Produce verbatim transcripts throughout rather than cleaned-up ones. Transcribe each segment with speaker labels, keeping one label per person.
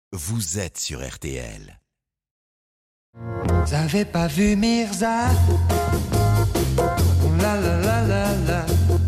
Speaker 1: Vous êtes sur R T L.
Speaker 2: Vous avez pas vu Mirza? La la la la la.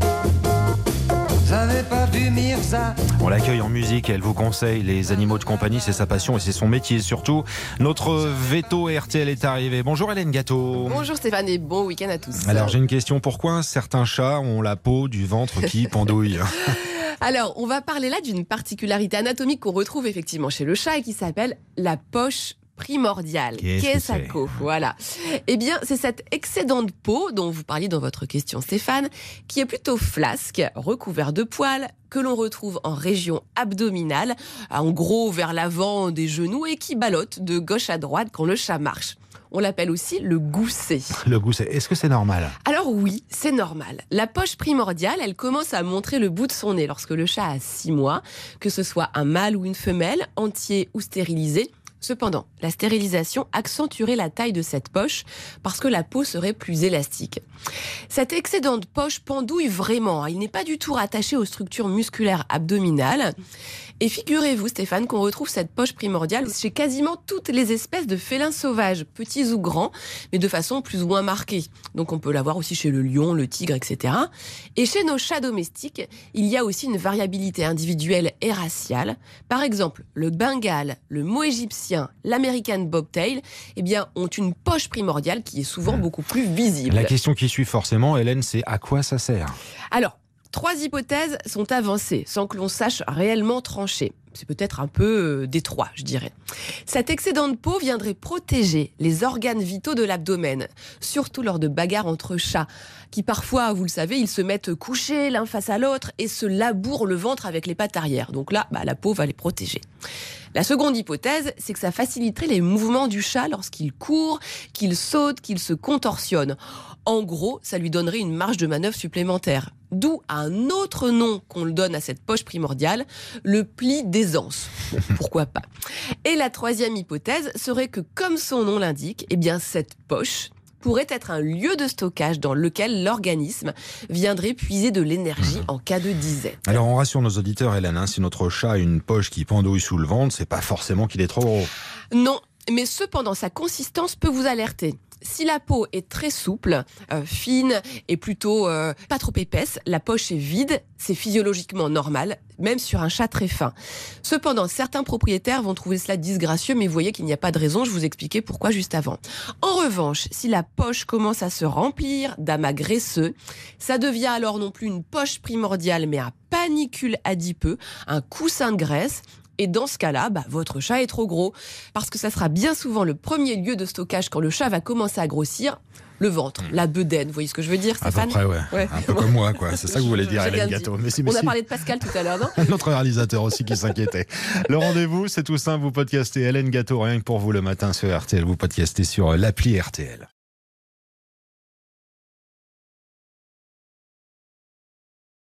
Speaker 2: Vous avez pas vu Mirza?
Speaker 3: On l'accueille en musique, elle vous conseille les animaux de compagnie, c'est sa passion et c'est son métier surtout. Notre veto R T L est arrivé. Bonjour Hélène Gâteau.
Speaker 4: Bonjour Stéphane et bon week-end à tous.
Speaker 3: Alors j'ai une question, pourquoi certains chats ont la peau du ventre qui pendouille?
Speaker 4: Alors, on va parler là d'une particularité anatomique qu'on retrouve effectivement chez le chat et qui s'appelle la poche primordiale.
Speaker 3: Qu'est-ce que c'est ?
Speaker 4: Voilà. Eh bien, c'est cet excédent de peau dont vous parliez dans votre question, Stéphane, qui est plutôt flasque, recouvert de poils, que l'on retrouve en région abdominale, en gros vers l'avant des genoux et qui ballotte de gauche à droite quand le chat marche. On l'appelle aussi le gousset.
Speaker 3: Le gousset, est-ce que c'est normal?
Speaker 4: Alors oui, c'est normal. La poche primordiale, elle commence à montrer le bout de son nez lorsque le chat a six mois, que ce soit un mâle ou une femelle, entier ou stérilisé. Cependant, la stérilisation accentuerait la taille de cette poche parce que la peau serait plus élastique. Cet excédent de poche pendouille vraiment, il n'est pas du tout rattaché aux structures musculaires abdominales. Et figurez-vous, Stéphane, qu'on retrouve cette poche primordiale chez quasiment toutes les espèces de félins sauvages, petits ou grands, mais de façon plus ou moins marquée. Donc on peut la voir aussi chez le lion, le tigre, et cetera. Et chez nos chats domestiques, il y a aussi une variabilité individuelle et raciale. Par exemple, le Bengale, le Moe égyptien, l'American Bobtail, eh bien, ont une poche primordiale qui est souvent beaucoup plus visible.
Speaker 3: La question qui suit forcément, Hélène, c'est à quoi ça sert?
Speaker 4: Alors, trois hypothèses sont avancées sans que l'on sache réellement trancher. C'est peut-être un peu euh, détroit, je dirais. Cet excédent de peau viendrait protéger les organes vitaux de l'abdomen, surtout lors de bagarres entre chats, qui parfois, vous le savez, ils se mettent couchés l'un face à l'autre et se labourent le ventre avec les pattes arrière. Donc là, bah, la peau va les protéger. La seconde hypothèse, c'est que ça faciliterait les mouvements du chat lorsqu'il court, qu'il saute, qu'il se contorsionne. En gros, ça lui donnerait une marge de manœuvre supplémentaire. D'où un autre nom qu'on le donne à cette poche primordiale, le pli d'aisance. Bon, pourquoi pas. Et la troisième hypothèse serait que, comme son nom l'indique, eh bien cette poche pourrait être un lieu de stockage dans lequel l'organisme viendrait puiser de l'énergie en cas de disette.
Speaker 3: Alors on rassure nos auditeurs, Hélène, hein, si notre chat a une poche qui pendouille sous le ventre, c'est pas forcément qu'il est trop gros.
Speaker 4: Non, mais cependant sa consistance peut vous alerter. Si la peau est très souple, euh, fine et plutôt euh, pas trop épaisse, la poche est vide, c'est physiologiquement normal, même sur un chat très fin. Cependant, certains propriétaires vont trouver cela disgracieux, mais vous voyez qu'il n'y a pas de raison, je vous expliquais pourquoi juste avant. En revanche, si la poche commence à se remplir d'amas graisseux, ça devient alors non plus une poche primordiale, mais un panicule adipeux, un coussin de graisse. Et dans ce cas-là, bah, votre chat est trop gros. Parce que ça sera bien souvent le premier lieu de stockage quand le chat va commencer à grossir. Le ventre, la bedaine, vous voyez ce que je veux dire, Stéphane?
Speaker 3: À peu près, ouais. ouais. Un peu comme moi, quoi. C'est ça que vous voulez dire, Hélène Gâteau.
Speaker 4: Merci, merci. On a parlé de Pascal tout à l'heure, non?
Speaker 3: Notre réalisateur aussi qui s'inquiétait. Le rendez-vous, c'est tout simple, vous podcastez Hélène Gâteau, rien que pour vous le matin sur R T L. Vous podcastez sur l'appli R T L.